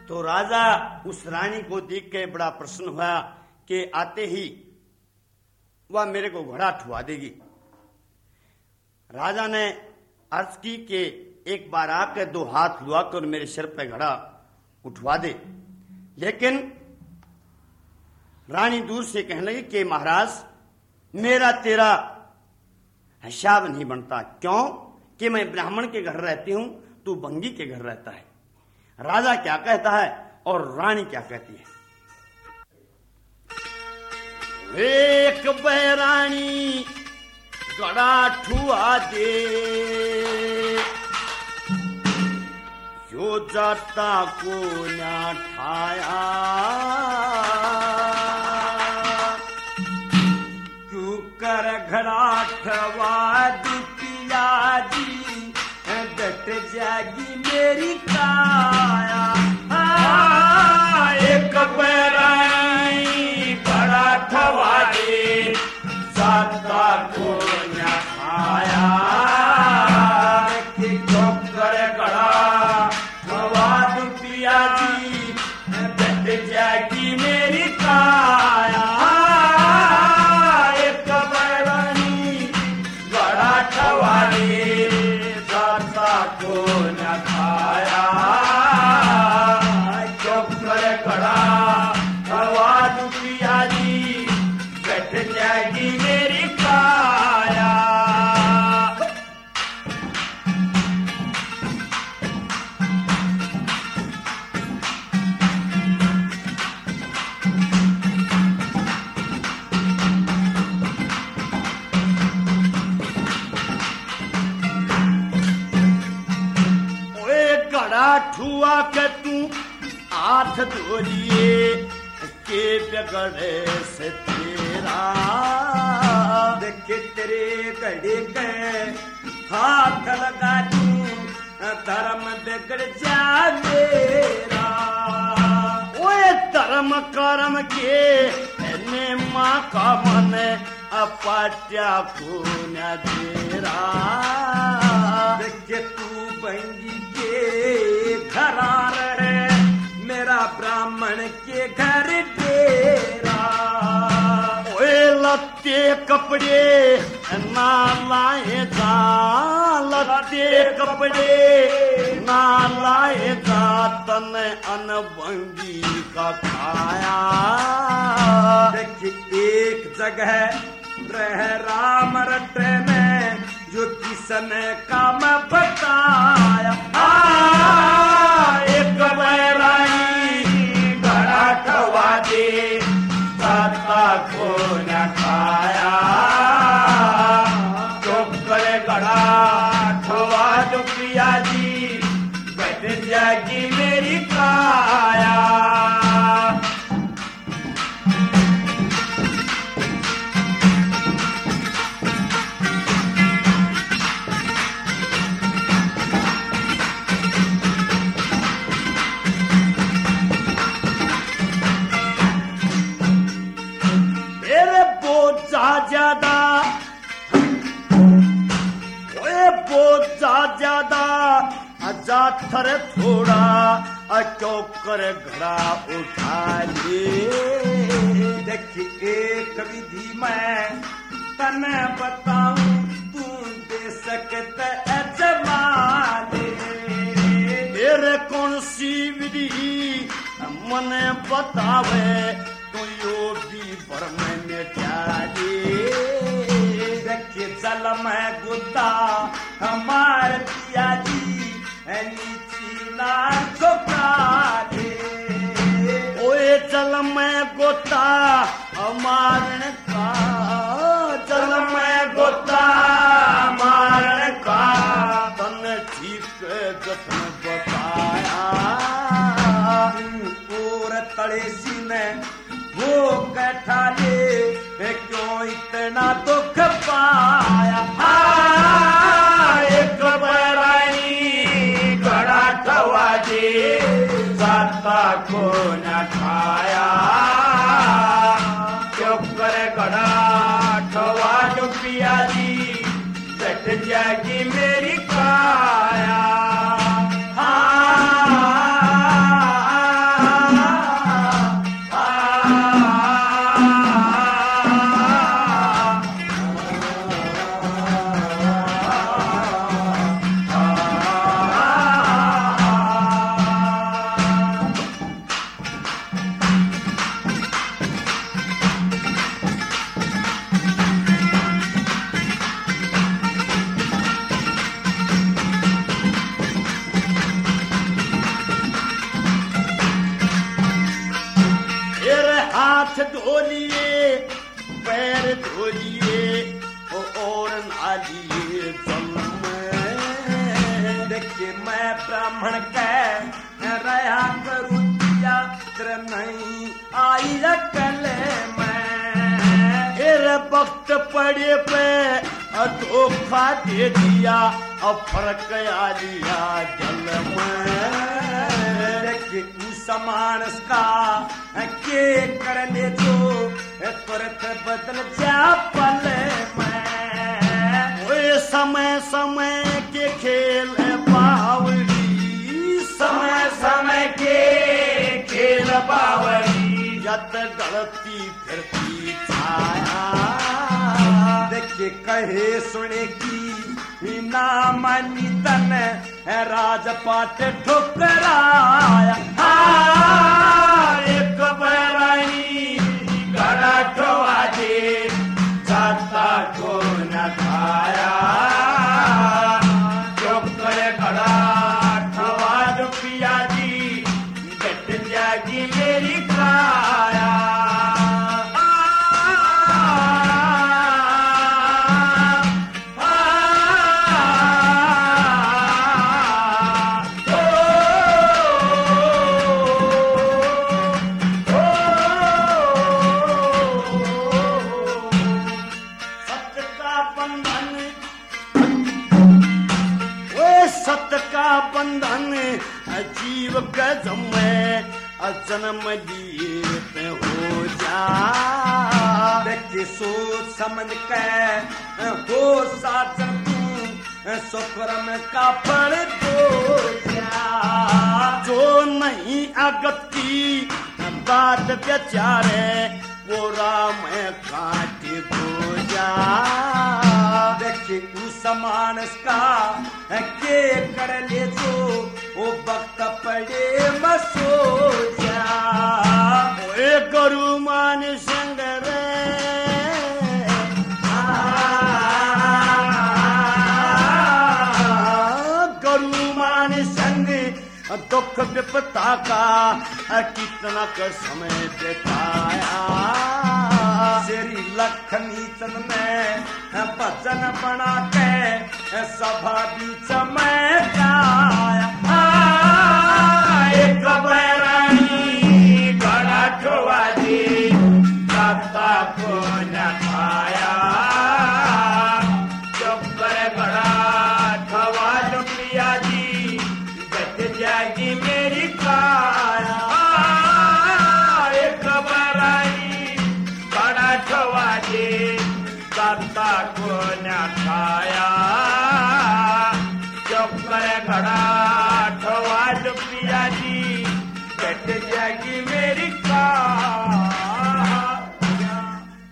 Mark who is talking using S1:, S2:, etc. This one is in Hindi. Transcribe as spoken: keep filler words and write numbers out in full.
S1: तो राजा उस रानी को देख के बड़ा प्रसन्न हुआ कि आते ही वह मेरे को घोड़ा ठुआ देगी। राजा ने अर्ज की कि एक बार आकर दो हाथ लुआकर मेरे सिर पे घड़ा उठवा दे। लेकिन रानी दूर से कहने लगी कि महाराज मेरा तेरा हिसाब नहीं बनता। क्यों? कि मैं ब्राह्मण के घर रहती हूं, तू भंगी के घर रहता है। राजा क्या कहता है और रानी क्या कहती है? एक बैरानी घड़ा ठुआ दे, जो जाता को न ठाया, क्यों कर घड़ा ठवा दुतिया जी, डट जागी मेरी काया। एक बैरानी घड़ा ठवा दे, जाता को न ठाया, क्यों कर घड़ा ठवा दुतिया जी, डट जागी मेरी काया। एक बैरानी घड़ा ठवा दे, जाता को न खाया, क्यों कर घड़ा ठवा दुतिया जी, डट जागी मेरी काया। ठुआ के तू हाथ धोलिए के बिगड़े से तेरा, देखे तेरे घड़े के हाथ लगा तू, धर्म बिगड़ जा मेरा। ओए धर्म कर्म के ने माँ का मन अपाट्या को न तेरा, देखे तू बंगी घरार है, मेरा ब्राह्मण के घर डेरा। ओए लत्ते कपड़े ना लाए जा, लत्ते कपड़े ना लाए जा, तन अनभंगी का खाया। देखिए एक जगह रह राम रटे में, जो किसने काम बताया। एक बैरानी घड़ा ठवा दे, जाता को न खाया, क्यों करे घड़ा ठवा दो पिया जी, बैठ जागी मेरी काया। ज्यादा ओए बोझा ज्यादा जा थर थोड़ा, क्यों कर घड़ा उठा ले। देखिए एक विधि मैं तने बताऊं, तू दे सकते अजमा ले। तेरे कौन सी विधि मने बतावे, तो यो भी भर में जल में गुद्दा हमार पिया जी, नीची ना झुका दे। ओए जल में गोता हमार का, जल में गोता हमार का, तन ठीक जतन बताया। और तड़ेसी ने वो कैठा ले, क्यों इतना दुख पाया। एक बैरानी घड़ा ठवा दे, जाता को न खाया, क्यों करे घड़ा ठवा दो पिया जी, डट जागी मेरी काया। हाँ हाथ धो लिए पैर धो लिए और नहा लिए जल में।
S2: देखिए मैं ब्राह्मण कह रहा करूँ दिया नहीं आई कल मैं।
S1: तेरे वक्त पड़े पे धोखा दे दिया और फर्क आ दिया जल में।
S2: देखिए उस मानस का के कर ले जो तुरंत बदल जा पल में।
S1: वो समय समय के खेल बावड़ी
S2: समय समय के खेल बावड़ी
S1: यत गलती फिरती छाया।
S2: देखिए कहे सुने की ना मानी तन राजपाट ठुकराया।
S1: एक बैरानी गड़ा ठोआ दे जाता को न खाया। जो करे गड़ा ठोआ जो पिया जी गट जागी मेरी काया। बंधन जीव का जमे जन्म लिए हो जा।
S2: देखिए सोच समझ के हो साजन तू सुक्रम का फल दो जा।
S1: जो नहीं अगत की बात बेचारे वो राम काट दो जा।
S2: देखिए उस मानस का के कर ले जो वो वक्त पड़े मसो जा।
S1: ओए गुरु मान संग रे गुरु मान संग दुख विपता का कितना का समय बिताया।
S2: श्री लखनी चंद में भजन बना के सभा बीच में गाया।
S1: एक बैरानी गड़ा ठोआ दी जाता को न खाया। जब गड़ा ठोआ जो पिया जी गट जागी मेरी काया। एक बैरानी गड़ा ठोआ दे जाता को न खाया। जब गड़ा ठोआ जो पिया जी गट जागी मेरी का।